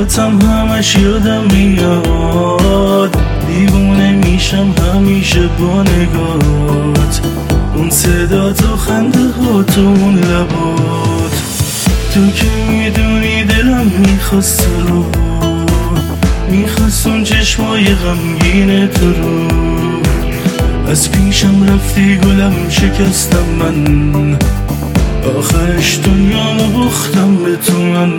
براتم همش یادم میاد، دیوونه میشم همیشه با نگات، اون صدات و خنده هات و اون لبات. تو که میدونی دلم میخواست رو، میخواست اون چشمای غمگین تو رو. از پیشم رفتی گلم شکستم من، آخرش دنیامو باختم به تو من.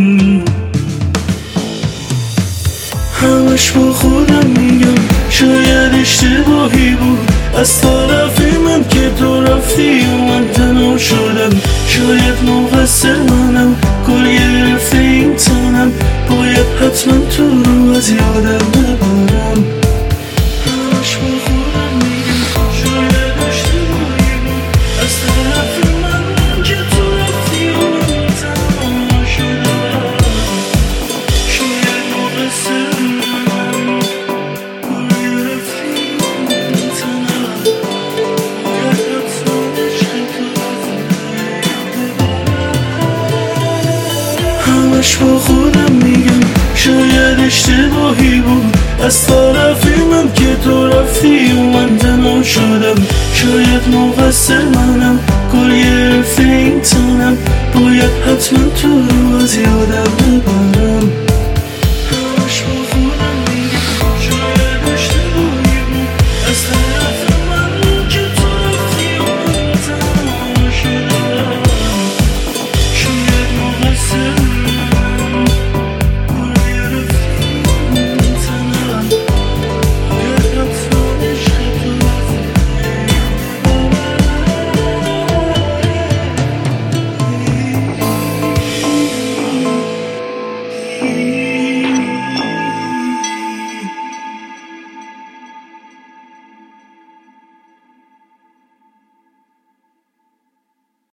همش با خودم میگم شاید اشتباهی بود از طرف من که تو رفتی و من تنها شدم. شاید مقصر منم، گل گرفته این تنم، باید حتما تو رو از یادم ببرم. همش با خودم میگم شاید اشتباهی بود از طرف من که تو رفتی و من تنها شدم. شاید مقصر منم، گل گرفته این تنم، باید حتما عشق تو همش با خودم میگم شاید اشتباهی بود از طرف من که تو رفتی و من تنها شدم. شاید مقصر منم، گل گرفته این تنم، باید حتما تو رو از یادم